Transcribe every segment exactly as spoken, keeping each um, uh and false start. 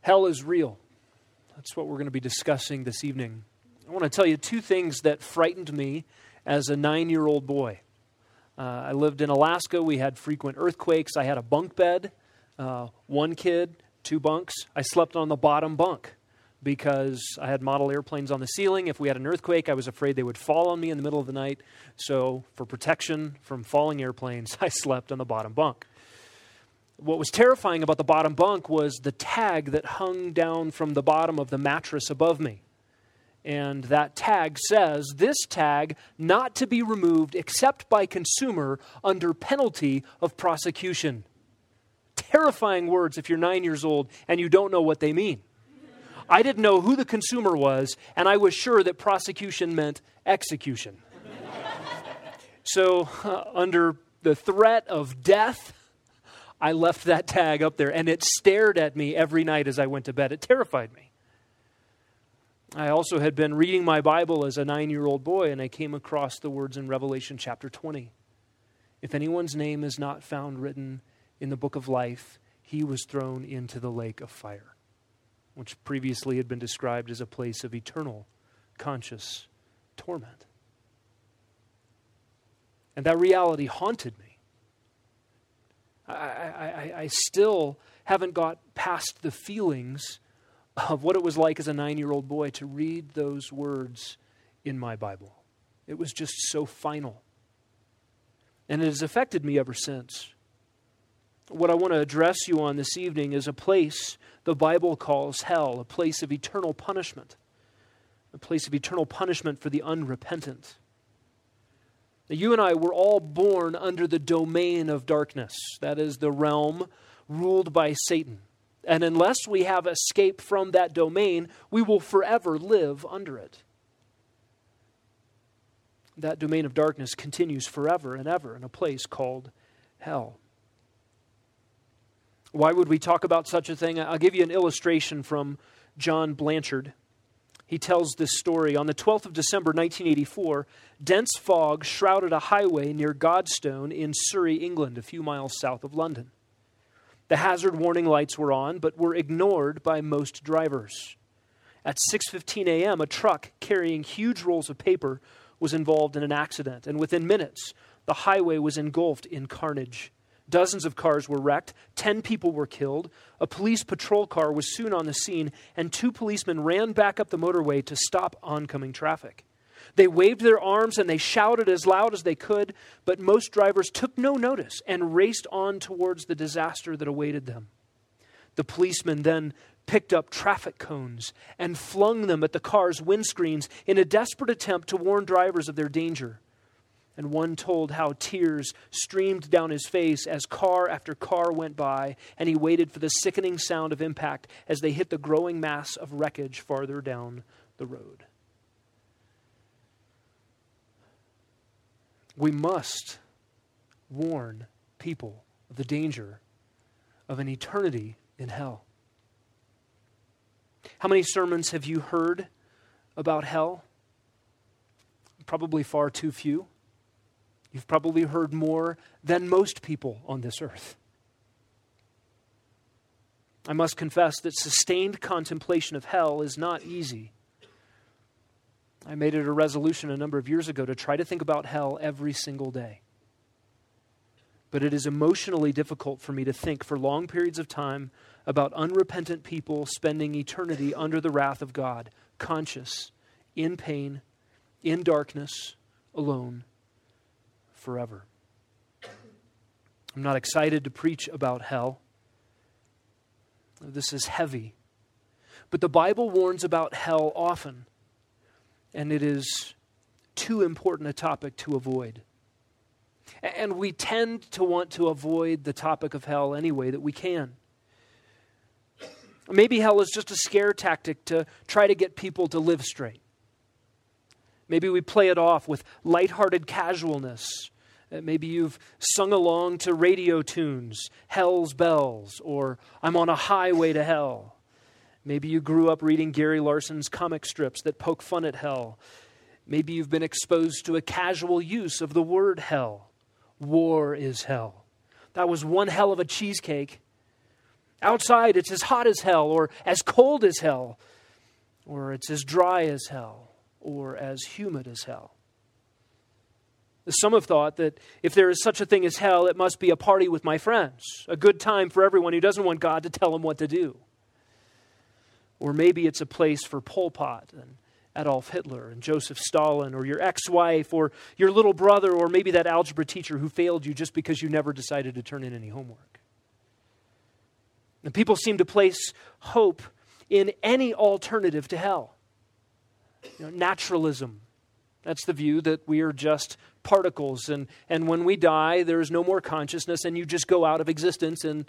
Hell is real. That's what we're going to be discussing this evening. I want to tell you two things that frightened me as a nine-year-old boy. Uh, I lived in Alaska. We had frequent earthquakes. I had a bunk bed, uh, one kid, two bunks. I slept on the bottom bunk because I had model airplanes on the ceiling. If we had an earthquake, I was afraid they would fall on me in the middle of the night. So for protection from falling airplanes, I slept on the bottom bunk. What was terrifying about the bottom bunk was the tag that hung down from the bottom of the mattress above me. And that tag says, "This tag not to be removed except by consumer under penalty of prosecution." Terrifying words if you're nine years old and you don't know what they mean. I didn't know who the consumer was, and I was sure that prosecution meant execution. So uh, under the threat of death, I left that tag up there, and it stared at me every night as I went to bed. It terrified me. I also had been reading my Bible as a nine-year-old boy, and I came across the words in Revelation chapter twenty. If anyone's name is not found written in the book of life, he was thrown into the lake of fire, which previously had been described as a place of eternal, conscious torment. And that reality haunted me. I, I, I still haven't got past the feelings of what it was like as a nine-year-old boy to read those words in my Bible. It was just so final. And it has affected me ever since. What I want to address you on this evening is a place the Bible calls hell, a place of eternal punishment, a place of eternal punishment for the unrepentant. Now, you and I were all born under the domain of darkness. That is the realm ruled by Satan. And unless we have escape from that domain, we will forever live under it. That domain of darkness continues forever and ever in a place called hell. Why would we talk about such a thing? I'll give you an illustration from John Blanchard. He tells this story. On the twelfth of December, nineteen eighty-four, dense fog shrouded a highway near Godstone in Surrey, England, a few miles south of London. The hazard warning lights were on, but were ignored by most drivers. At six fifteen a.m., a truck carrying huge rolls of paper was involved in an accident, and within minutes, the highway was engulfed in carnage. Dozens of cars were wrecked, ten people were killed, a police patrol car was soon on the scene, and two policemen ran back up the motorway to stop oncoming traffic. They waved their arms and they shouted as loud as they could, but most drivers took no notice and raced on towards the disaster that awaited them. The policemen then picked up traffic cones and flung them at the car's windscreens in a desperate attempt to warn drivers of their danger. And one told how tears streamed down his face as car after car went by, and he waited for the sickening sound of impact as they hit the growing mass of wreckage farther down the road. We must warn people of the danger of an eternity in hell. How many sermons have you heard about hell? Probably far too few. You've probably heard more than most people on this earth. I must confess that sustained contemplation of hell is not easy. I made it a resolution a number of years ago to try to think about hell every single day. But it is emotionally difficult for me to think for long periods of time about unrepentant people spending eternity under the wrath of God, conscious, in pain, in darkness, alone, forever. I'm not excited to preach about hell. This is heavy. But the Bible warns about hell often, and it is too important a topic to avoid. And we tend to want to avoid the topic of hell any way that we can. Maybe hell is just a scare tactic to try to get people to live straight. Maybe we play it off with lighthearted casualness. Maybe you've sung along to radio tunes, Hell's Bells, or I'm on a highway to hell. Maybe you grew up reading Gary Larson's comic strips that poke fun at hell. Maybe you've been exposed to a casual use of the word hell. War is hell. That was one hell of a cheesecake. Outside, it's as hot as hell, or as cold as hell, or it's as dry as hell, or as humid as hell. Some have thought that if there is such a thing as hell, it must be a party with my friends, a good time for everyone who doesn't want God to tell them what to do. Or maybe it's a place for Pol Pot and Adolf Hitler and Joseph Stalin, or your ex-wife, or your little brother, or maybe that algebra teacher who failed you just because you never decided to turn in any homework. And people seem to place hope in any alternative to hell. You know, naturalism. That's the view that we are just particles, and, and when we die, there is no more consciousness, and you just go out of existence, and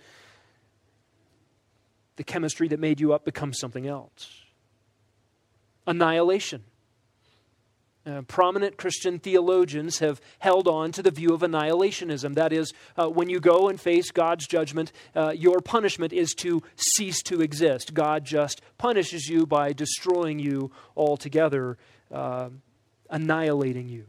the chemistry that made you up becomes something else. Annihilation. Uh, prominent Christian theologians have held on to the view of annihilationism. That is, uh, when you go and face God's judgment, uh, your punishment is to cease to exist. God just punishes you by destroying you altogether, uh, annihilating you.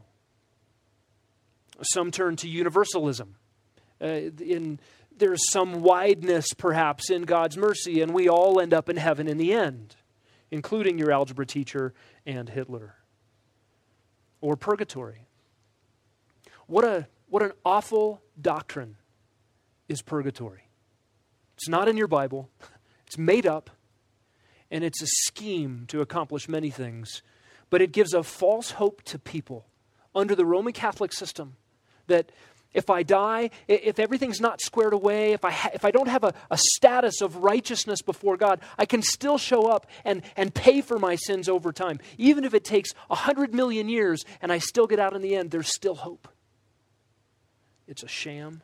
Some turn to universalism. Uh, in there's some wideness, perhaps, in God's mercy, and we all end up in heaven in the end, including your algebra teacher and Hitler. Or purgatory. What a what an awful doctrine is purgatory. It's not in your Bible. It's made up, and it's a scheme to accomplish many things. But it gives a false hope to people under the Roman Catholic system that if I die, if everything's not squared away, if I ha- if I don't have a, a status of righteousness before God, I can still show up and, and pay for my sins over time. Even if it takes a hundred million years and I still get out in the end, there's still hope. It's a sham.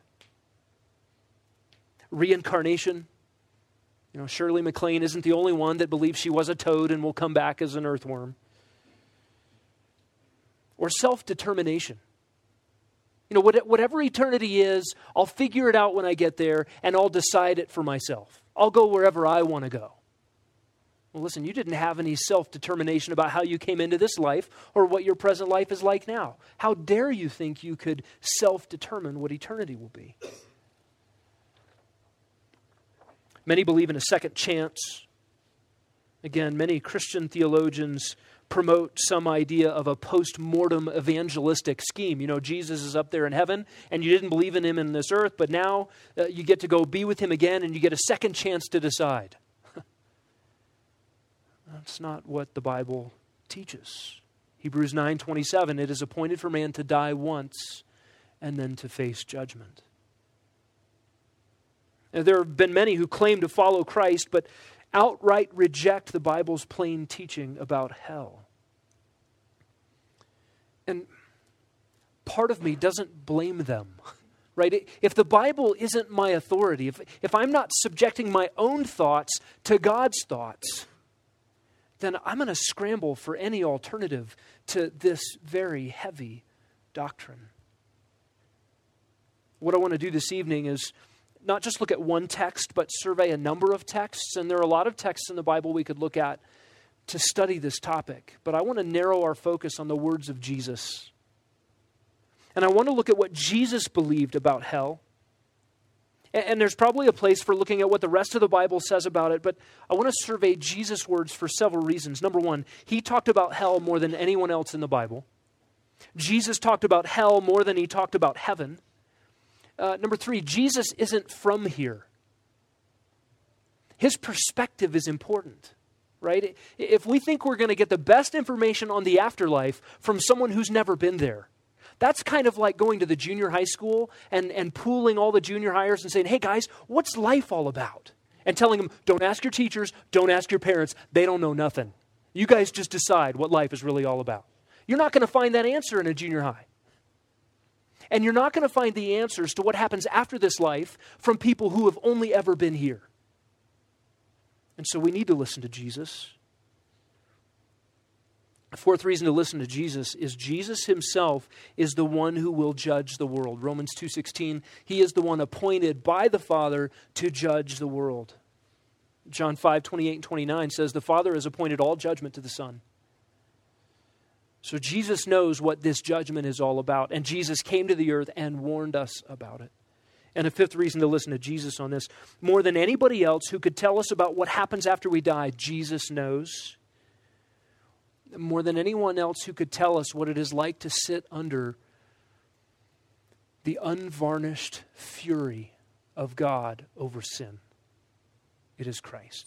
Reincarnation. You know, Shirley MacLaine isn't the only one that believes she was a toad and will come back as an earthworm. Or self-determination. You know, whatever eternity is, I'll figure it out when I get there, and I'll decide it for myself. I'll go wherever I want to go. Well, listen, you didn't have any self-determination about how you came into this life or what your present life is like now. How dare you think you could self-determine what eternity will be? Many believe in a second chance. Again, many Christian theologians promote some idea of a post-mortem evangelistic scheme. You know, Jesus is up there in heaven, and you didn't believe in him in this earth, but now uh, you get to go be with him again, and you get a second chance to decide. That's not what the Bible teaches. Hebrews nine twenty-seven, it is appointed for man to die once and then to face judgment. Now, there have been many who claim to follow Christ, but outright reject the Bible's plain teaching about hell. And part of me doesn't blame them, right? If the Bible isn't my authority, if, if I'm not subjecting my own thoughts to God's thoughts, then I'm going to scramble for any alternative to this very heavy doctrine. What I want to do this evening is not just look at one text, but survey a number of texts. And there are a lot of texts in the Bible we could look at to study this topic. But I want to narrow our focus on the words of Jesus. And I want to look at what Jesus believed about hell. And, and there's probably a place for looking at what the rest of the Bible says about it. But I want to survey Jesus' words for several reasons. Number one, he talked about hell more than anyone else in the Bible. Jesus talked about hell more than he talked about heaven. Uh, number three, Jesus isn't from here. His perspective is important, right? If we think we're going to get the best information on the afterlife from someone who's never been there, that's kind of like going to the junior high school and, and pooling all the junior hires and saying, hey guys, what's life all about? And telling them, don't ask your teachers, don't ask your parents, they don't know nothing. You guys just decide what life is really all about. You're not going to find that answer in a junior high. And you're not going to find the answers to what happens after this life from people who have only ever been here. And so we need to listen to Jesus. The fourth reason to listen to Jesus is Jesus himself is the one who will judge the world. Romans two sixteen, he is the one appointed by the Father to judge the world. John five twenty-eight and twenty-nine says, the Father has appointed all judgment to the Son. So Jesus knows what this judgment is all about, and Jesus came to the earth and warned us about it. And a fifth reason to listen to Jesus on this. More than anybody else who could tell us about what happens after we die, Jesus knows. More than anyone else who could tell us what it is like to sit under the unvarnished fury of God over sin. It is Christ.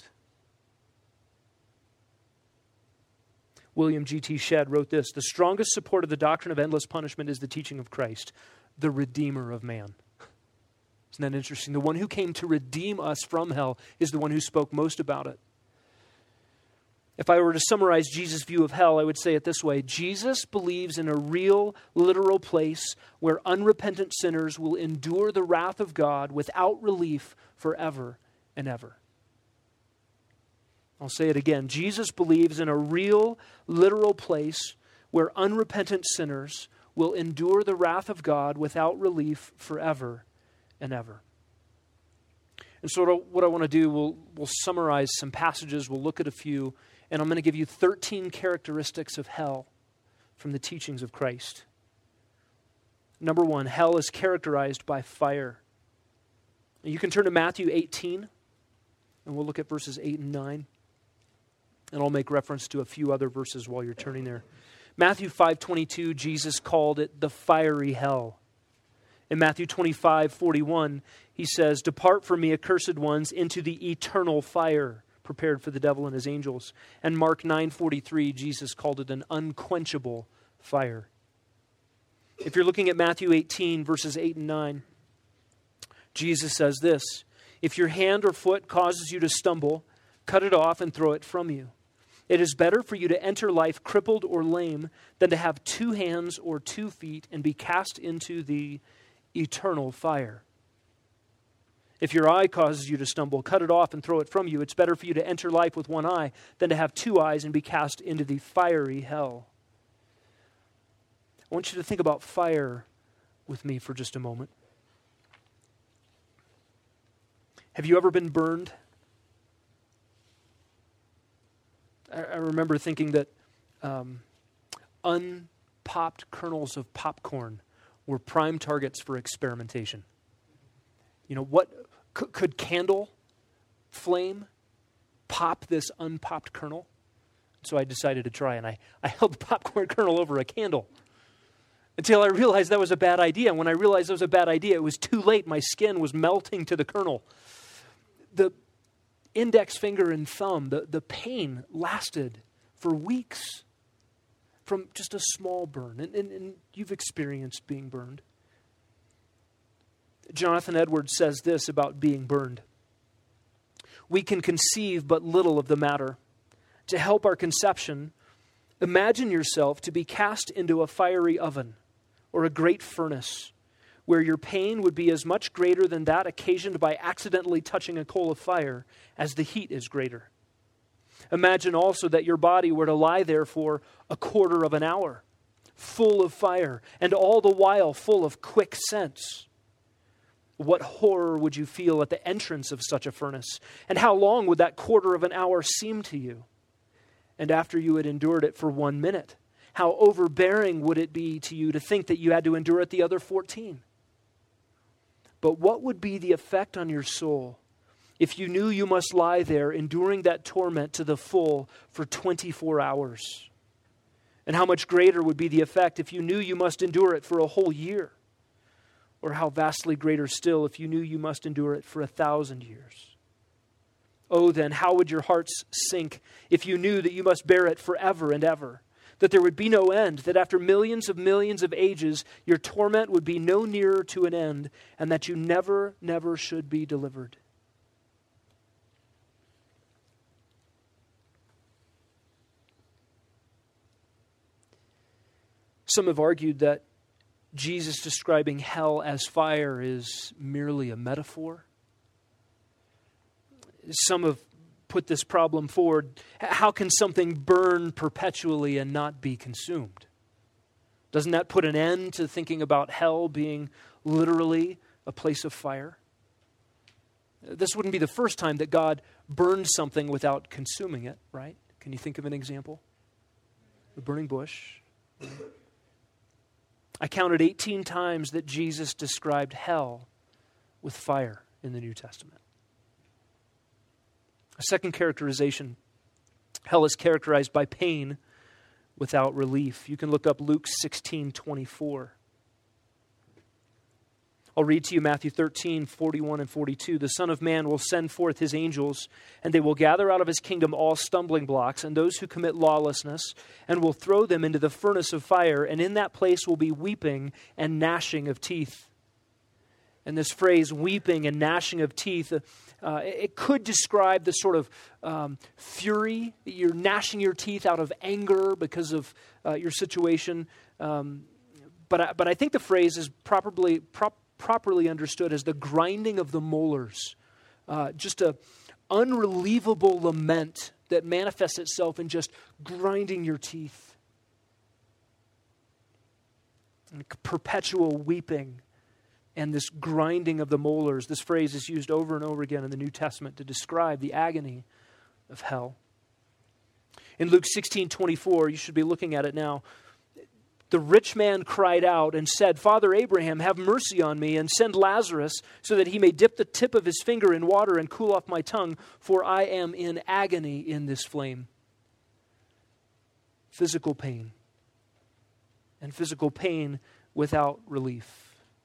William G T Shedd wrote this: the strongest support of the doctrine of endless punishment is the teaching of Christ, the Redeemer of man. Isn't that interesting? The one who came to redeem us from hell is the one who spoke most about it. If I were to summarize Jesus' view of hell, I would say it this way: Jesus believes in a real, literal place where unrepentant sinners will endure the wrath of God without relief forever and ever. I'll say it again. Jesus believes in a real, literal place where unrepentant sinners will endure the wrath of God without relief forever and ever. And so what I want to do, we'll, we'll summarize some passages, we'll look at a few, and I'm going to give you thirteen characteristics of hell from the teachings of Christ. Number one, hell is characterized by fire. And you can turn to Matthew eighteen, and we'll look at verses eight and nine. And I'll make reference to a few other verses while you're turning there. Matthew five twenty-two, Jesus called it the fiery hell. In Matthew twenty-five forty-one, he says, "Depart from me, accursed ones, into the eternal fire prepared for the devil and his angels." And Mark nine forty-three, Jesus called it an unquenchable fire. If you're looking at Matthew eighteen, verses eight and nine, Jesus says this: "If your hand or foot causes you to stumble, cut it off and throw it from you. It is better for you to enter life crippled or lame than to have two hands or two feet and be cast into the eternal fire. If your eye causes you to stumble, cut it off and throw it from you. It's better for you to enter life with one eye than to have two eyes and be cast into the fiery hell." I want you to think about fire with me for just a moment. Have you ever been burned? I, I remember thinking that um, unpopped kernels of popcorn were prime targets for experimentation. You know, what c- could candle flame pop this unpopped kernel? So I decided to try, and I, I held the popcorn kernel over a candle until I realized that was a bad idea. And when I realized that was a bad idea, it was too late. My skin was melting to the kernel. The index finger and thumb, the, the pain lasted for weeks from just a small burn. And, and, and you've experienced being burned. Jonathan Edwards says this about being burned: "We can conceive but little of the matter. To help our conception, imagine yourself to be cast into a fiery oven or a great furnace, where your pain would be as much greater than that occasioned by accidentally touching a coal of fire as the heat is greater. Imagine also that your body were to lie there for a quarter of an hour, full of fire, and all the while full of quick scents. What horror would you feel at the entrance of such a furnace? And how long would that quarter of an hour seem to you? And after you had endured it for one minute, how overbearing would it be to you to think that you had to endure it the other fourteen? But what would be the effect on your soul if you knew you must lie there enduring that torment to the full for twenty-four hours? And how much greater would be the effect if you knew you must endure it for a whole year? Or how vastly greater still if you knew you must endure it for a thousand years? Oh, then, how would your hearts sink if you knew that you must bear it forever and ever? That there would be no end, that after millions of millions of ages, your torment would be no nearer to an end, and that you never, never should be delivered. Some have argued that Jesus describing hell as fire is merely a metaphor. Some have put this problem forward: how can something burn perpetually and not be consumed? Doesn't that put an end to thinking about hell being literally a place of fire? This wouldn't be the first time that God burned something without consuming it, right? Can you think of an example? The burning bush. I counted eighteen times that Jesus described hell with fire in the New Testament. A second characterization, hell is characterized by pain without relief. You can look up Luke sixteen twenty-four. I'll read to you Matthew thirteen, forty-one and forty-two. The Son of Man will send forth his angels, and they will gather out of his kingdom all stumbling blocks and those who commit lawlessness, and will throw them into the furnace of fire, and in that place will be weeping and gnashing of teeth. And this phrase, weeping and gnashing of teeth, uh, it could describe the sort of um, fury. You're gnashing your teeth out of anger because of uh, your situation. Um, but, I, but I think the phrase is properly prop, properly understood as the grinding of the molars. Uh, just a unrelievable lament that manifests itself in just grinding your teeth. And perpetual weeping. And this grinding of the molars, this phrase is used over and over again in the New Testament to describe the agony of hell. In Luke sixteen twenty-four, you should be looking at it now, the rich man cried out and said, Father Abraham, have mercy on me and send Lazarus so that he may dip the tip of his finger in water and cool off my tongue, for I am in agony in this flame. Physical pain. And physical pain without relief.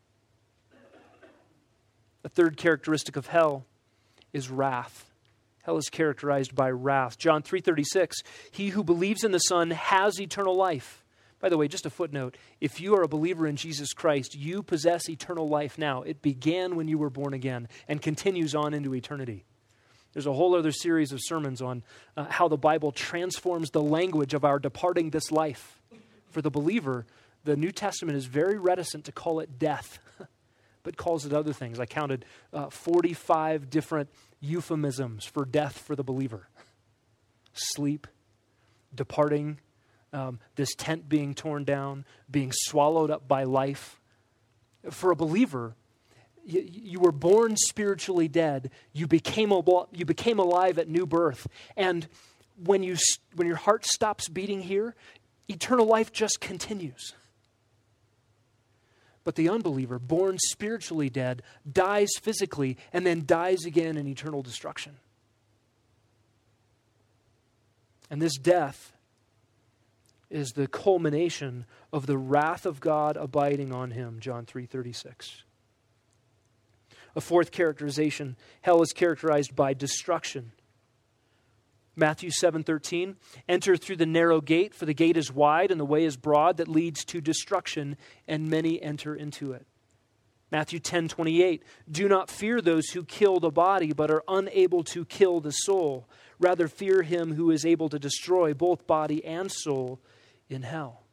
A third characteristic of hell is wrath. Hell is characterized by wrath. John three thirty-six, he who believes in the Son has eternal life. By the way, just a footnote, if you are a believer in Jesus Christ, you possess eternal life now. It began when you were born again and continues on into eternity. There's a whole other series of sermons on uh, how the Bible transforms the language of our departing this life. For the believer, the New Testament is very reticent to call it death, but calls it other things. I counted uh, forty-five different euphemisms for death for the believer. Sleep, departing, um, this tent being torn down, being swallowed up by life. For a believer, you, you were born spiritually dead. You became al- you became alive at new birth. And when you when your heart stops beating here, eternal life just continues. But the unbeliever, born spiritually dead, dies physically and then dies again in eternal destruction. And this death is the culmination of the wrath of God abiding on him, John three thirty-six. A fourth characterization, hell is characterized by destruction. Matthew seven thirteen, enter through the narrow gate, for the gate is wide and the way is broad that leads to destruction, and many enter into it. Matthew ten twenty-eight, do not fear those who kill the body, but are unable to kill the soul. Rather fear him who is able to destroy both body and soul in hell.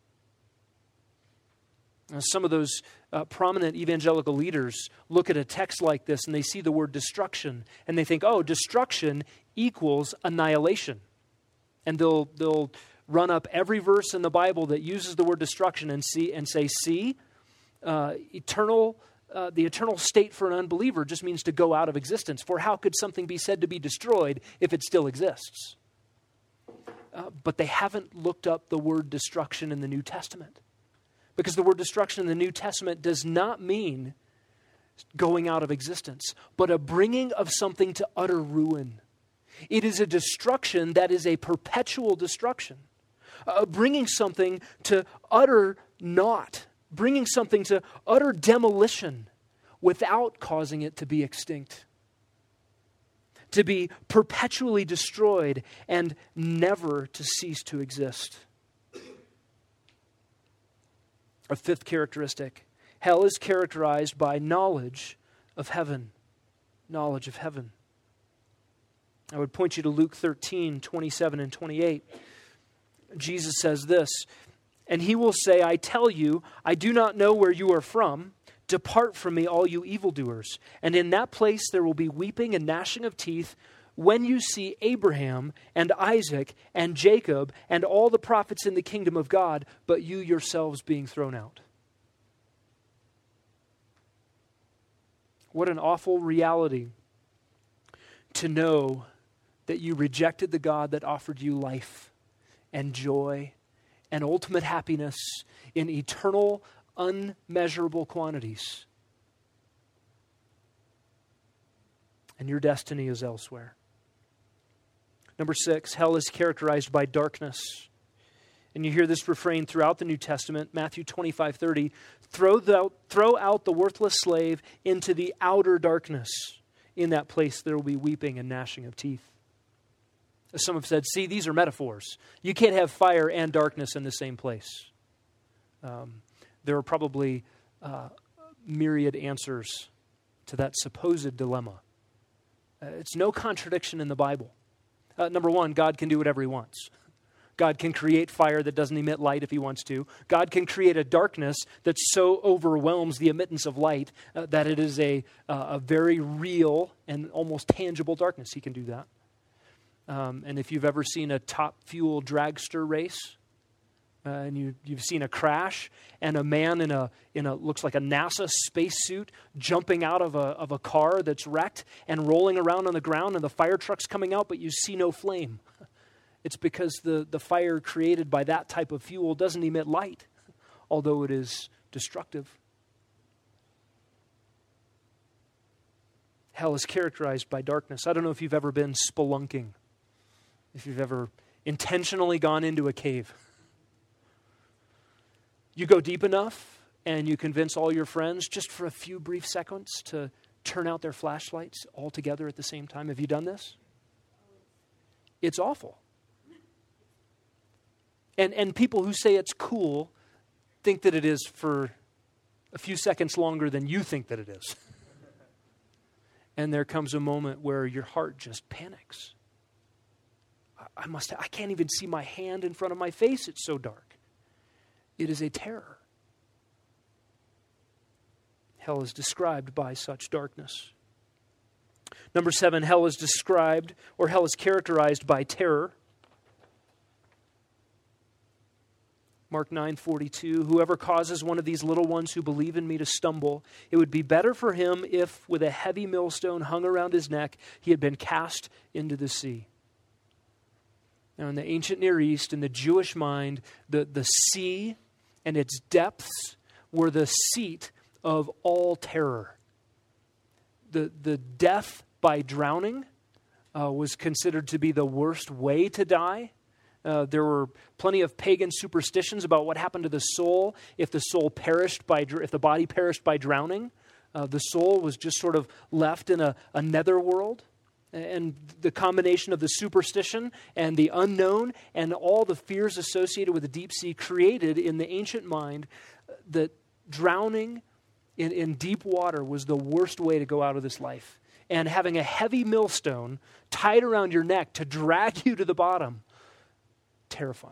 Now, some of those uh, prominent evangelical leaders look at a text like this and they see the word destruction and they think, oh, destruction equals annihilation. And they'll they'll run up every verse in the Bible that uses the word destruction and see and say, see, uh, eternal, uh, the eternal state for an unbeliever just means to go out of existence. For how could something be said to be destroyed if it still exists? Uh, but they haven't looked up the word destruction in the New Testament. Because the word destruction in the New Testament does not mean going out of existence, but a bringing of something to utter ruin. It is a destruction that is a perpetual destruction. Uh, bringing something to utter naught. Bringing something to utter demolition without causing it to be extinct. To be perpetually destroyed and never to cease to exist. A fifth characteristic, hell is characterized by knowledge of heaven. Knowledge of heaven. I would point you to Luke thirteen, twenty-seven and twenty-eight. Jesus says this, and he will say, I tell you, I do not know where you are from. Depart from me, all you evildoers. And in that place there will be weeping and gnashing of teeth when you see Abraham and Isaac and Jacob and all the prophets in the kingdom of God, but you yourselves being thrown out. What an awful reality to know that you rejected the God that offered you life and joy and ultimate happiness in eternal, unmeasurable quantities. and your destiny is elsewhere. Number six, hell is characterized by darkness. And you hear this refrain throughout the New Testament, Matthew twenty-five thirty, throw, the, throw out the worthless slave into the outer darkness. In that place there will be weeping and gnashing of teeth. As some have said, see, these are metaphors. You can't have fire and darkness in the same place. Um, there are probably uh, myriad answers to that supposed dilemma. Uh, it's no contradiction in the Bible. Uh, number one, God can do whatever he wants. God can create fire that doesn't emit light if he wants to. God can create a darkness that so overwhelms the emittance of light uh, that it is a, uh, a very real and almost tangible darkness. He can do that. Um, and if you've ever seen a Top Fuel dragster race, uh, and you, you've seen a crash, and a man in a in a looks like a NASA spacesuit jumping out of a of a car that's wrecked and rolling around on the ground, and the fire truck's coming out, but you see no flame. It's because the, the fire created by that type of fuel doesn't emit light, although it is destructive. Hell is characterized by darkness. I don't know if you've ever been spelunking, if you've ever intentionally gone into a cave. You go deep enough and you convince all your friends just for a few brief seconds to turn out their flashlights all together at the same time. Have you done this? It's awful. And and people who say it's cool think that it is for a few seconds longer than you think that it is. And there comes a moment where your heart just panics. I, I must I can't even see my hand in front of my face. It's so dark. It is a terror. Hell is described by such darkness. Number seven, hell is described, or hell is characterized by terror. Mark nine forty-two, whoever causes one of these little ones who believe in me to stumble, it would be better for him if with a heavy millstone hung around his neck, he had been cast into the sea. Now in the ancient Near East, in the Jewish mind, the, the sea and its depths were the seat of all terror. The, the death by drowning uh, was considered to be the worst way to die. Uh, there were plenty of pagan superstitions about what happened to the soul if the soul perished by, if the body perished by drowning. Uh, the soul was just sort of left in a, a netherworld. And the combination of the superstition and the unknown and all the fears associated with the deep sea created in the ancient mind that drowning in, in deep water was the worst way to go out of this life. And having a heavy millstone tied around your neck to drag you to the bottom, terrifying.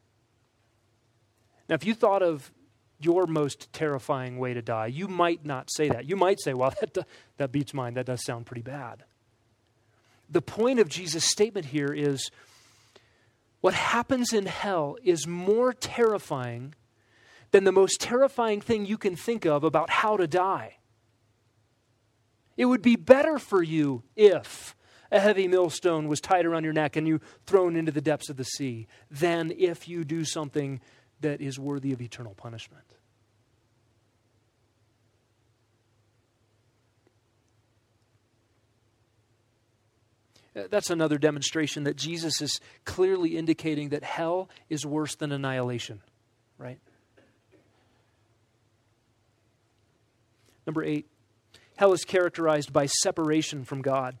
Now, if you thought of your most terrifying way to die, you might not say that. You might say, well, that, that beats mine. That does sound pretty bad. The point of Jesus' statement here is what happens in hell is more terrifying than the most terrifying thing you can think of about how to die. It would be better for you if a heavy millstone was tied around your neck and you thrown into the depths of the sea than if you do something that is worthy of eternal punishment. That's another demonstration that Jesus is clearly indicating that hell is worse than annihilation, right? Number eight, hell is characterized by separation from God.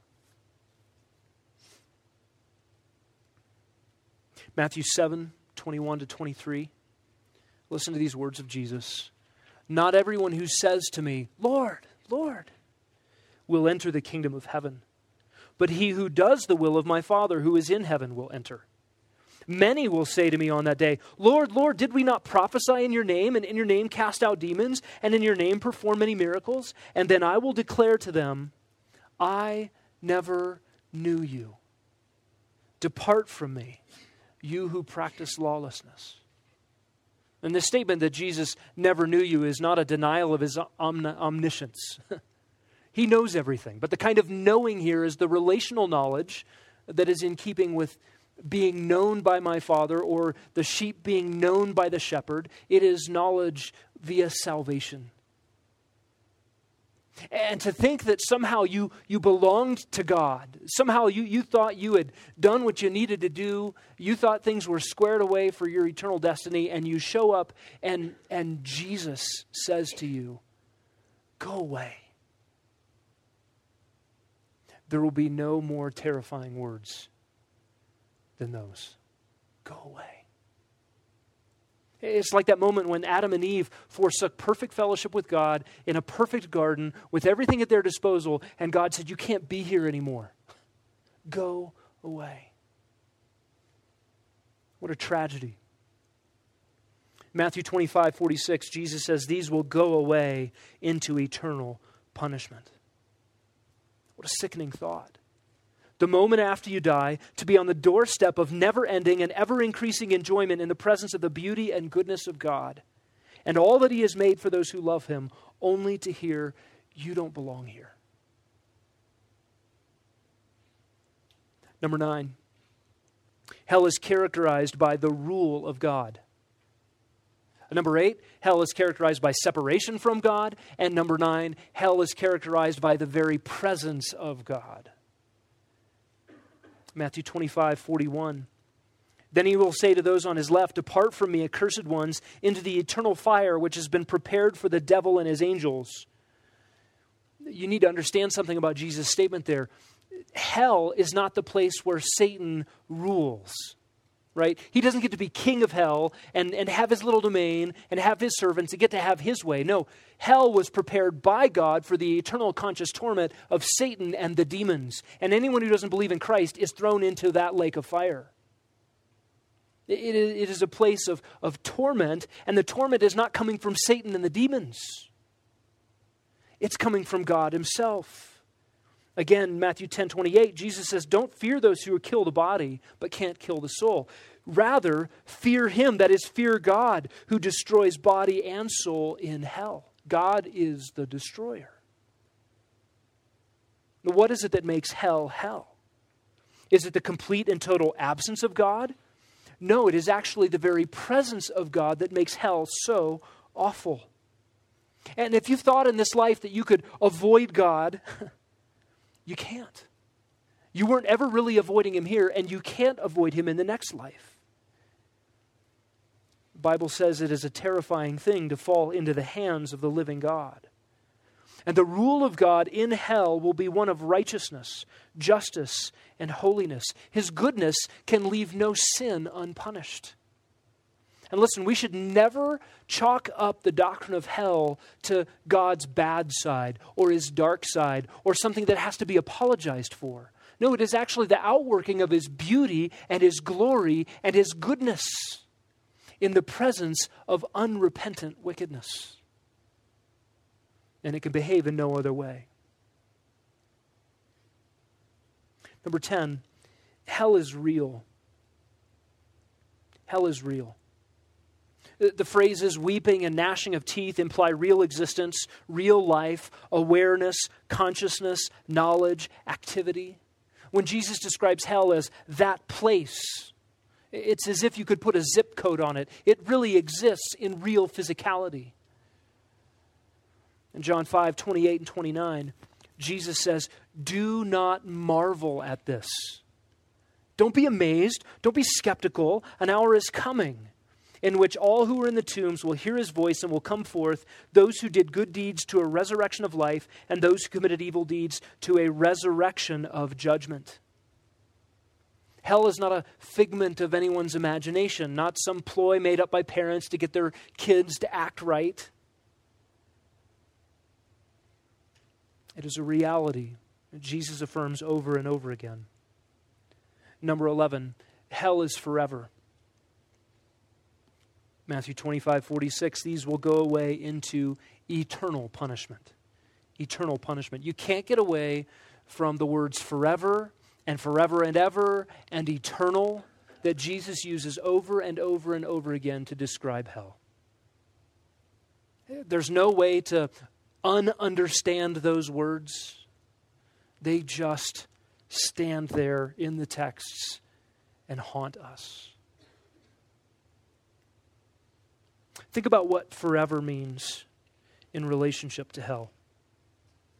Matthew seven, twenty-one to twenty-three. Listen to these words of Jesus. Not everyone who says to me, Lord, Lord, will enter the kingdom of heaven, but he who does the will of my Father who is in heaven will enter. Many will say to me on that day, Lord, Lord, did we not prophesy in your name, and in your name cast out demons, and in your name perform many miracles? And then I will declare to them, I never knew you. Depart from me, you who practice lawlessness. And the statement that Jesus never knew you is not a denial of his omni- omniscience. He knows everything. But the kind of knowing here is the relational knowledge that is in keeping with being known by my Father, or the sheep being known by the shepherd. It is knowledge via salvation. And to think that somehow you, you belonged to God. Somehow you, you thought you had done what you needed to do. You thought things were squared away for your eternal destiny. And you show up and, and Jesus says to you, go away. There will be no more terrifying words than those. Go away. It's like that moment when Adam and Eve forsook perfect fellowship with God in a perfect garden with everything at their disposal, and God said, you can't be here anymore. Go away. What a tragedy. Matthew twenty-five forty-six, Jesus says, these will go away into eternal punishment. What a sickening thought. The moment after you die, to be on the doorstep of never-ending and ever-increasing enjoyment in the presence of the beauty and goodness of God, and all that he has made for those who love him, only to hear, you don't belong here. Number nine, hell is characterized by the rule of God. Number eight, hell is characterized by separation from God. And number nine, hell is characterized by the very presence of God. Matthew twenty-five forty-one. Then he will say to those on his left, depart from me, accursed ones, into the eternal fire which has been prepared for the devil and his angels. You need to understand something about Jesus' statement there. Hell is not the place where Satan rules, right? He doesn't get to be king of hell and, and have his little domain and have his servants and get to have his way. No, hell was prepared by God for the eternal conscious torment of Satan and the demons. And anyone who doesn't believe in Christ is thrown into that lake of fire. It, it is a place of, of torment, and the torment is not coming from Satan and the demons. It's coming from God himself. Again, Matthew ten twenty-eight, Jesus says, don't fear those who kill the body, but can't kill the soul. Rather, fear him, that is, fear God, who destroys body and soul in hell. God is the destroyer. Now, what is it that makes hell hell? Is it the complete and total absence of God? No, it is actually the very presence of God that makes hell so awful. And if you've thought in this life that you could avoid God, you can't. You weren't ever really avoiding him here, and you can't avoid him in the next life. The Bible says it is a terrifying thing to fall into the hands of the living God. And the rule of God in hell will be one of righteousness, justice, and holiness. His goodness can leave no sin unpunished. And listen, we should never chalk up the doctrine of hell to God's bad side or his dark side or something that has to be apologized for. No, it is actually the outworking of his beauty and his glory and his goodness in the presence of unrepentant wickedness. And it can behave in no other way. Number ten, hell is real. Hell is real. The phrases weeping and gnashing of teeth imply real existence, real life, awareness, consciousness, knowledge, activity. When Jesus describes hell as that place, it's as if you could put a zip code on it. It really exists in real physicality. In John five, twenty-eight and twenty-nine, Jesus says, do not marvel at this. Don't be amazed. Don't be skeptical. An hour is coming in which all who are in the tombs will hear his voice and will come forth, those who did good deeds to a resurrection of life, and those who committed evil deeds to a resurrection of judgment. Hell is not a figment of anyone's imagination, not some ploy made up by parents to get their kids to act right. It is a reality that Jesus affirms over and over again. Number eleven, hell is forever. Matthew twenty-five forty-six, these will go away into eternal punishment. Eternal punishment. You can't get away from the words forever and forever and ever and eternal that Jesus uses over and over and over again to describe hell. There's no way to ununderstand those words. They just stand there in the texts and haunt us. Think about what forever means in relationship to hell.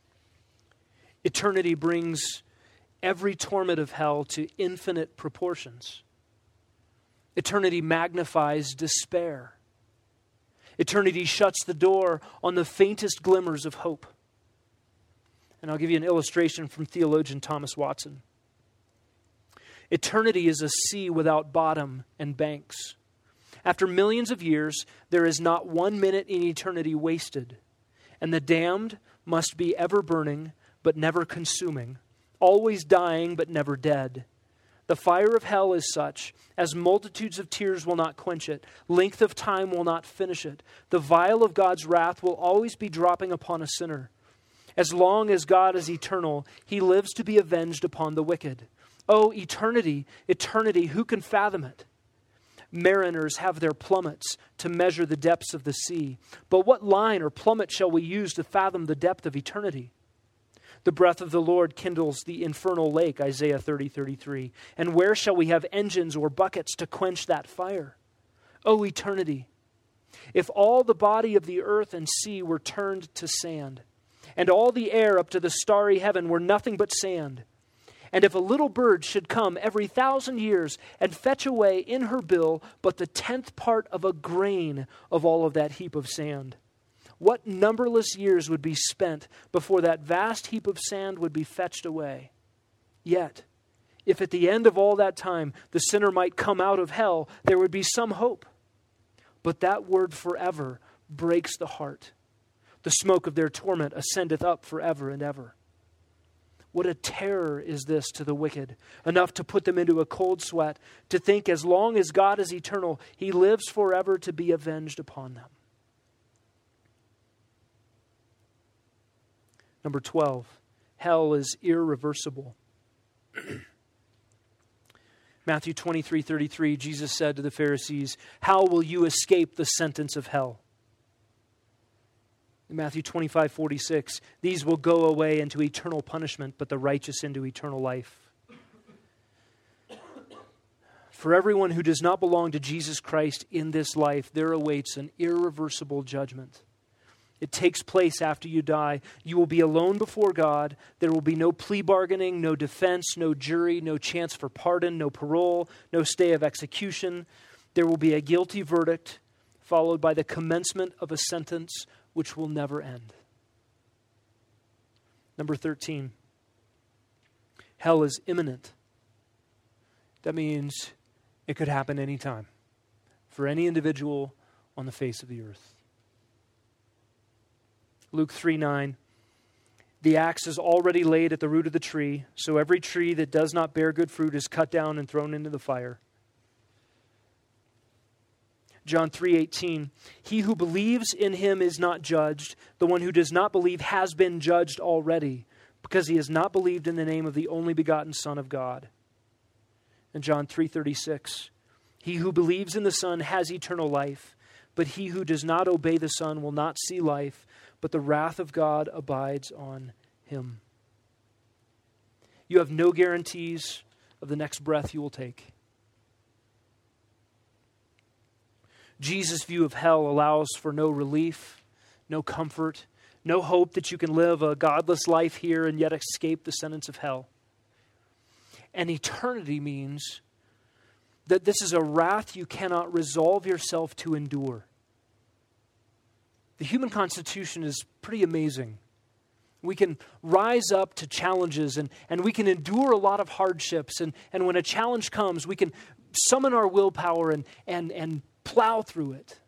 Eternity brings every torment of hell to infinite proportions. Eternity magnifies despair. Eternity shuts the door on the faintest glimmers of hope. And I'll give you an illustration from theologian Thomas Watson. Eternity is a sea without bottom and banks. After millions of years, there is not one minute in eternity wasted, and the damned must be ever burning, but never consuming, always dying, but never dead. The fire of hell is such, as multitudes of tears will not quench it, length of time will not finish it. The vial of God's wrath will always be dropping upon a sinner. As long as God is eternal, he lives to be avenged upon the wicked. Oh, eternity, eternity, who can fathom it? Mariners have their plummets to measure the depths of the sea. But what line or plummet shall we use to fathom the depth of eternity? The breath of the Lord kindles the infernal lake, Isaiah thirty, thirty-three. And where shall we have engines or buckets to quench that fire? O eternity, if all the body of the earth and sea were turned to sand, and all the air up to the starry heaven were nothing but sand, and if a little bird should come every thousand years and fetch away in her bill but the tenth part of a grain of all of that heap of sand, what numberless years would be spent before that vast heap of sand would be fetched away? Yet, if at the end of all that time the sinner might come out of hell, there would be some hope. But that word forever breaks the heart. The smoke of their torment ascendeth up forever and ever. What a terror is this to the wicked, enough to put them into a cold sweat, to think as long as God is eternal, he lives forever to be avenged upon them. Number twelve, hell is irreversible. Matthew twenty-three, thirty-three, Jesus said to the Pharisees, "How will you escape the sentence of hell?" In Matthew twenty-five, forty-six, "These will go away into eternal punishment, but the righteous into eternal life." For everyone who does not belong to Jesus Christ in this life, there awaits an irreversible judgment. It takes place after you die. You will be alone before God. There will be no plea bargaining, no defense, no jury, no chance for pardon, no parole, no stay of execution. There will be a guilty verdict followed by the commencement of a sentence which will never end. Number thirteen, hell is imminent. That means it could happen anytime for any individual on the face of the earth. Luke three nine, "The axe is already laid at the root of the tree, so every tree that does not bear good fruit is cut down and thrown into the fire." John three eighteen, "He who believes in him is not judged. The one who does not believe has been judged already, because he has not believed in the name of the only begotten Son of God." And John three thirty-six, "He who believes in the Son has eternal life, but he who does not obey the Son will not see life, but the wrath of God abides on him." You have no guarantees of the next breath you will take. Jesus' view of hell allows for no relief, no comfort, no hope that you can live a godless life here and yet escape the sentence of hell. And eternity means that this is a wrath you cannot resolve yourself to endure. The human constitution is pretty amazing. We can rise up to challenges and, and we can endure a lot of hardships. And, and when a challenge comes, we can summon our willpower and, and, and plow through it.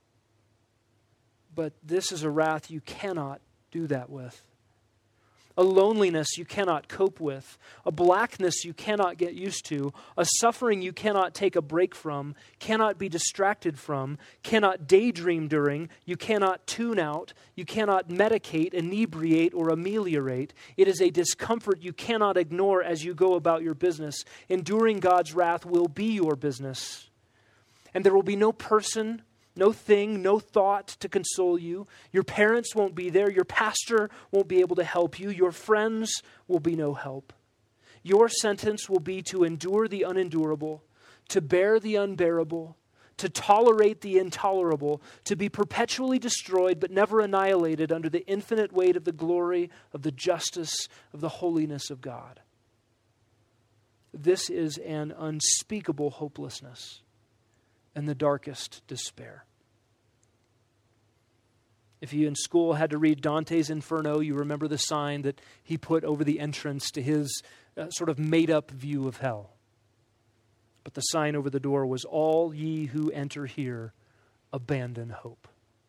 But this is a wrath you cannot do that with. A loneliness you cannot cope with, a blackness you cannot get used to, a suffering you cannot take a break from, cannot be distracted from, cannot daydream during, you cannot tune out, you cannot medicate, inebriate, or ameliorate. It is a discomfort you cannot ignore as you go about your business. Enduring God's wrath will be your business. And there will be no person, no thing, no thought to console you. Your parents won't be there. Your pastor won't be able to help you. Your friends will be no help. Your sentence will be to endure the unendurable, to bear the unbearable, to tolerate the intolerable, to be perpetually destroyed but never annihilated under the infinite weight of the glory, of the justice, of the holiness of God. This is an unspeakable hopelessness and the darkest despair. If you in school had to read Dante's Inferno, you remember the sign that he put over the entrance to his uh, sort of made-up view of hell. But the sign over the door was, "All ye who enter here, abandon hope."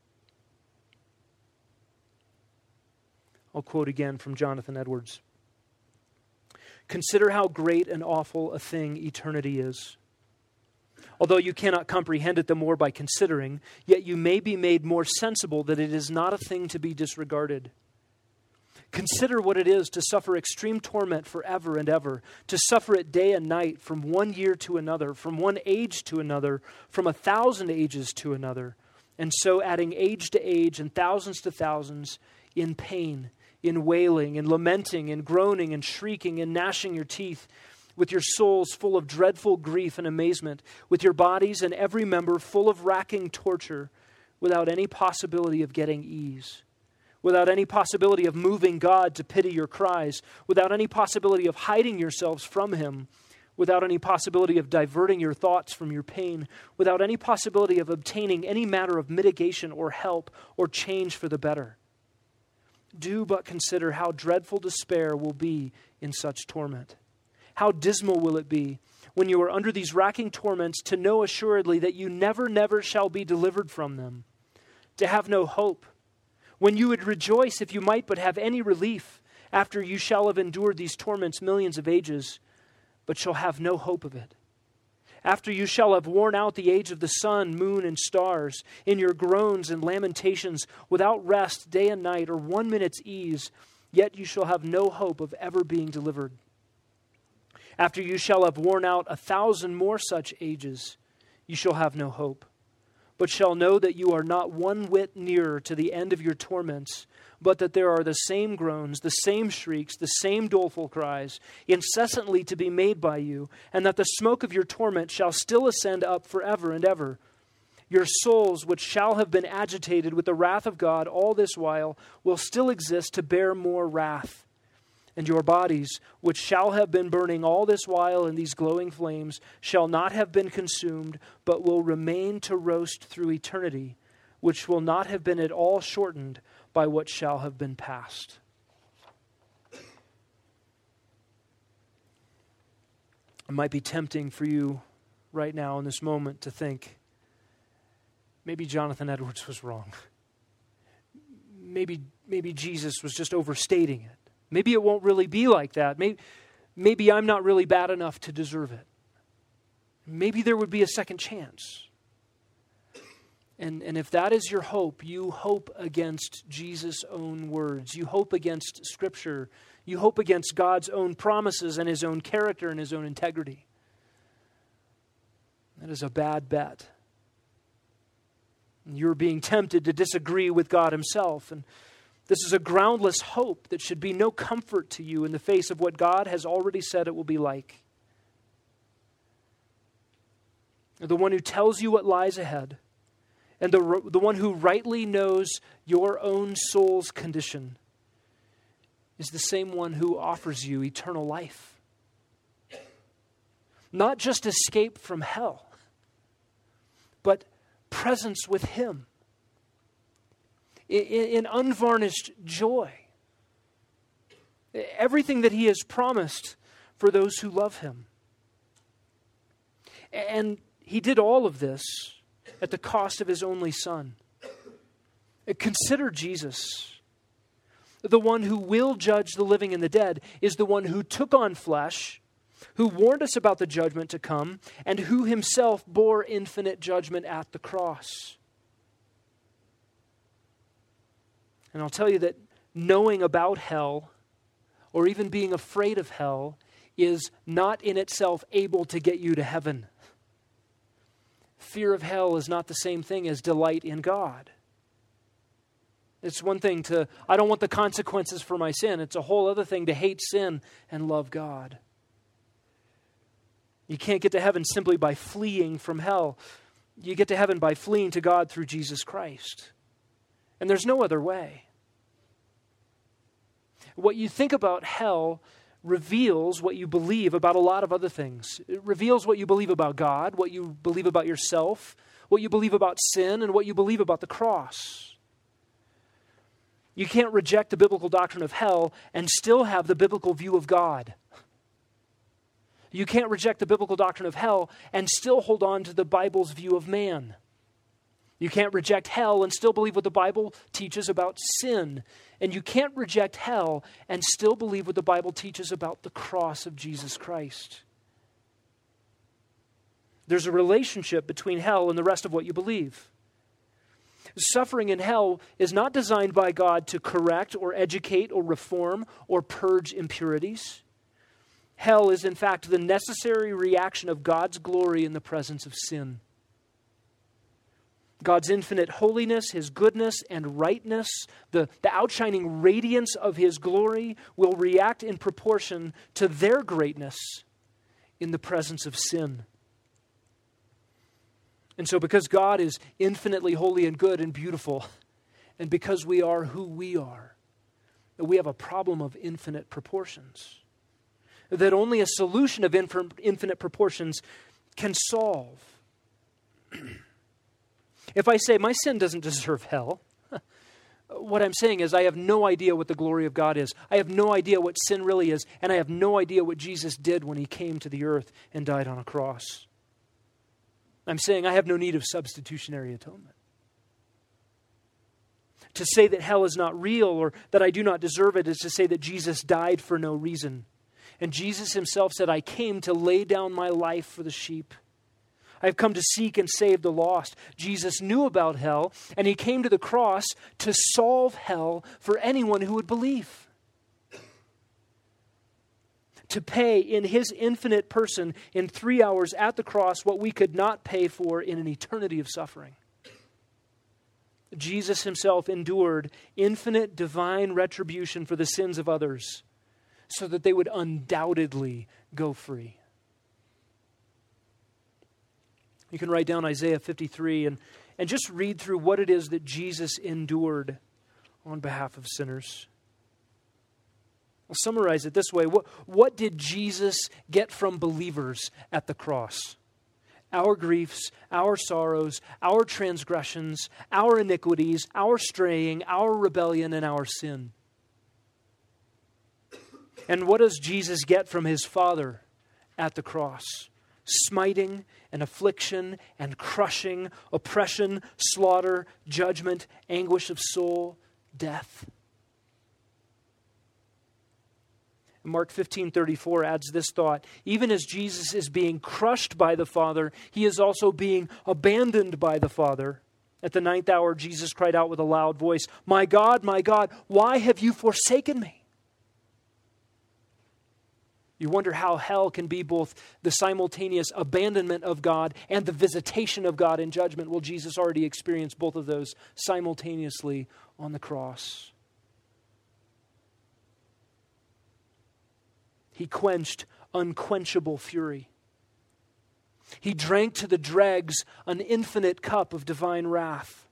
I'll quote again from Jonathan Edwards. "Consider how great and awful a thing eternity is. Although you cannot comprehend it the more by considering, yet you may be made more sensible that it is not a thing to be disregarded. Consider what it is to suffer extreme torment forever and ever, to suffer it day and night, from one year to another, from one age to another, from a thousand ages to another, and so adding age to age and thousands to thousands, in pain, in wailing, in lamenting, in groaning, and shrieking, in gnashing your teeth, with your souls full of dreadful grief and amazement, with your bodies and every member full of racking torture, without any possibility of getting ease, without any possibility of moving God to pity your cries, without any possibility of hiding yourselves from Him, without any possibility of diverting your thoughts from your pain, without any possibility of obtaining any matter of mitigation or help or change for the better. Do but consider how dreadful despair will be in such torment. How dismal will it be when you are under these racking torments to know assuredly that you never, never shall be delivered from them, to have no hope, when you would rejoice if you might but have any relief after you shall have endured these torments millions of ages, but shall have no hope of it. After you shall have worn out the age of the sun, moon, and stars, in your groans and lamentations, without rest day and night or one minute's ease, yet you shall have no hope of ever being delivered. After you shall have worn out a thousand more such ages, you shall have no hope, but shall know that you are not one whit nearer to the end of your torments, but that there are the same groans, the same shrieks, the same doleful cries, incessantly to be made by you, and that the smoke of your torment shall still ascend up forever and ever. Your souls, which shall have been agitated with the wrath of God all this while, will still exist to bear more wrath. And your bodies, which shall have been burning all this while in these glowing flames, shall not have been consumed, but will remain to roast through eternity, which will not have been at all shortened by what shall have been past. It might be tempting for you right now in this moment to think, maybe Jonathan Edwards was wrong. Maybe, maybe Jesus was just overstating it. Maybe it won't really be like that. Maybe, maybe I'm not really bad enough to deserve it. Maybe there would be a second chance. And, and if that is your hope, you hope against Jesus' own words. You hope against Scripture. You hope against God's own promises and His own character and His own integrity. That is a bad bet. And you're being tempted to disagree with God Himself. And this is a groundless hope that should be no comfort to you in the face of what God has already said it will be like. The one who tells you what lies ahead, and the, the one who rightly knows your own soul's condition, is the same one who offers you eternal life. Not just escape from hell, but presence with Him. In, in unvarnished joy. Everything that He has promised for those who love Him. And He did all of this at the cost of His only Son. Consider Jesus. The one who will judge the living and the dead is the one who took on flesh, who warned us about the judgment to come, and who Himself bore infinite judgment at the cross. And I'll tell you that knowing about hell, or even being afraid of hell, is not in itself able to get you to heaven. Fear of hell is not the same thing as delight in God. It's one thing to, I don't want the consequences for my sin. It's a whole other thing to hate sin and love God. You can't get to heaven simply by fleeing from hell. You get to heaven by fleeing to God through Jesus Christ. And there's no other way. What you think about hell reveals what you believe about a lot of other things. It reveals what you believe about God, what you believe about yourself, what you believe about sin, and what you believe about the cross. You can't reject the biblical doctrine of hell and still have the biblical view of God. You can't reject the biblical doctrine of hell and still hold on to the Bible's view of man. You can't reject hell and still believe what the Bible teaches about sin. And you can't reject hell and still believe what the Bible teaches about the cross of Jesus Christ. There's a relationship between hell and the rest of what you believe. Suffering in hell is not designed by God to correct or educate or reform or purge impurities. Hell is, in fact, the necessary reaction of God's glory in the presence of sin. God's infinite holiness, His goodness and rightness, the, the outshining radiance of His glory will react in proportion to their greatness in the presence of sin. And so because God is infinitely holy and good and beautiful, and because we are who we are, we have a problem of infinite proportions that only a solution of infinite proportions can solve. If I say my sin doesn't deserve hell, what I'm saying is I have no idea what the glory of God is. I have no idea what sin really is, and I have no idea what Jesus did when He came to the earth and died on a cross. I'm saying I have no need of substitutionary atonement. To say that hell is not real or that I do not deserve it is to say that Jesus died for no reason. And Jesus Himself said, I came to lay down my life for the sheep. I've come to seek and save the lost. Jesus knew about hell, and He came to the cross to solve hell for anyone who would believe. To pay in His infinite person in three hours at the cross what we could not pay for in an eternity of suffering. Jesus Himself endured infinite divine retribution for the sins of others so that they would undoubtedly go free. You can write down Isaiah fifty-three and, and just read through what it is that Jesus endured on behalf of sinners. I'll summarize it this way. What, what did Jesus get from believers at the cross? Our griefs, our sorrows, our transgressions, our iniquities, our straying, our rebellion, and our sin. And what does Jesus get from His Father at the cross? Smiting and affliction and crushing, oppression, slaughter, judgment, anguish of soul, death. Mark fifteen thirty-four adds this thought. Even as Jesus is being crushed by the Father, He is also being abandoned by the Father. At the ninth hour, Jesus cried out with a loud voice, My God, my God, why have you forsaken me? You wonder how hell can be both the simultaneous abandonment of God and the visitation of God in judgment. Well, Jesus already experienced both of those simultaneously on the cross. He quenched unquenchable fury. He drank to the dregs an infinite cup of divine wrath.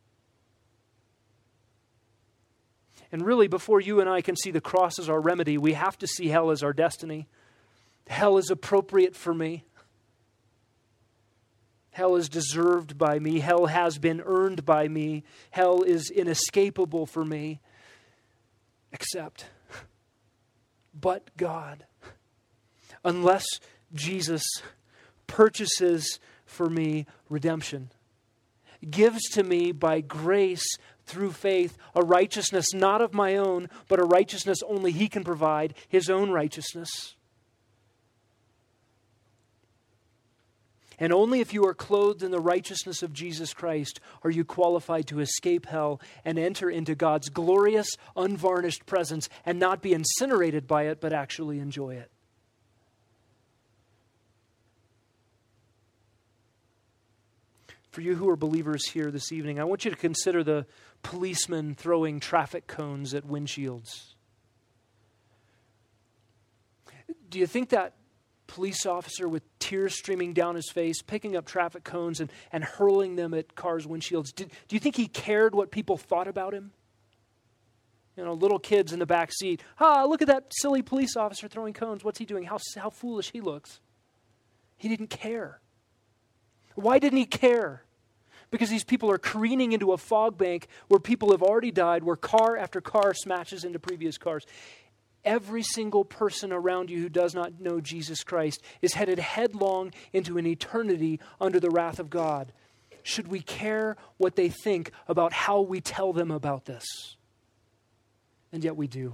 And really, before you and I can see the cross as our remedy, we have to see hell as our destiny. Hell is appropriate for me. Hell is deserved by me. Hell has been earned by me. Hell is inescapable for me. Except, but God, unless Jesus purchases for me redemption, gives to me by grace through faith a righteousness not of my own, but a righteousness only He can provide, His own righteousness. And only if you are clothed in the righteousness of Jesus Christ are you qualified to escape hell and enter into God's glorious, unvarnished presence and not be incinerated by it, but actually enjoy it. For you who are believers here this evening, I want you to consider the policemen throwing traffic cones at windshields. Do you think that police officer with tears streaming down his face, picking up traffic cones and, and hurling them at cars' windshields. Did, do you think he cared what people thought about him? You know, little kids in the back seat. Ah, look at that silly police officer throwing cones. What's he doing? How, how foolish he looks. He didn't care. Why didn't he care? Because these people are careening into a fog bank where people have already died, where car after car smashes into previous cars. Every single person around you who does not know Jesus Christ is headed headlong into an eternity under the wrath of God. Should we care what they think about how we tell them about this? And yet we do.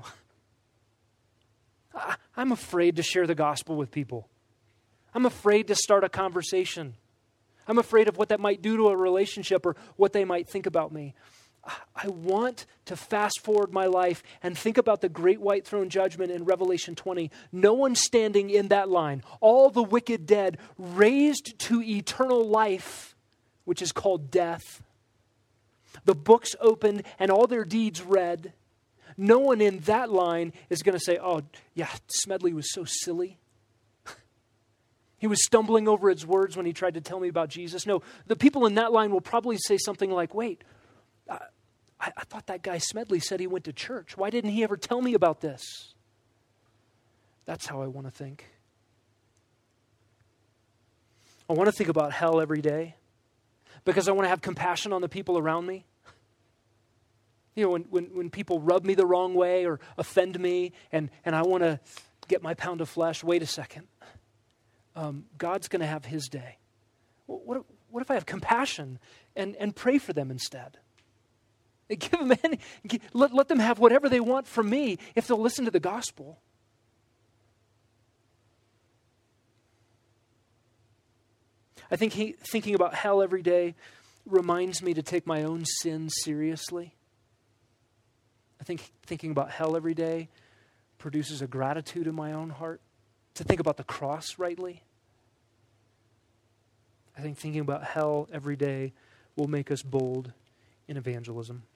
I'm afraid to share the gospel with people. I'm afraid to start a conversation. I'm afraid of what that might do to a relationship or what they might think about me. I want to fast forward my life and think about the great white throne judgment in Revelation twenty. No one standing in that line. All the wicked dead raised to eternal life, which is called death. The books opened and all their deeds read. No one in that line is going to say, oh, yeah, Smedley was so silly. He was stumbling over his words when he tried to tell me about Jesus. No, the people in that line will probably say something like, wait, uh, I, I thought that guy Smedley said he went to church. Why didn't he ever tell me about this? That's how I want to think. I want to think about hell every day because I want to have compassion on the people around me. You know, when, when, when people rub me the wrong way or offend me and, and I want to get my pound of flesh, wait a second. Um, God's going to have his day. What if, what if I have compassion and, and pray for them instead? Give them any, let, let them have whatever they want from me if they'll listen to the gospel. I think he, thinking about hell every day reminds me to take my own sin seriously. I think thinking about hell every day produces a gratitude in my own heart. To think about the cross rightly. I think thinking about hell every day will make us bold in evangelism.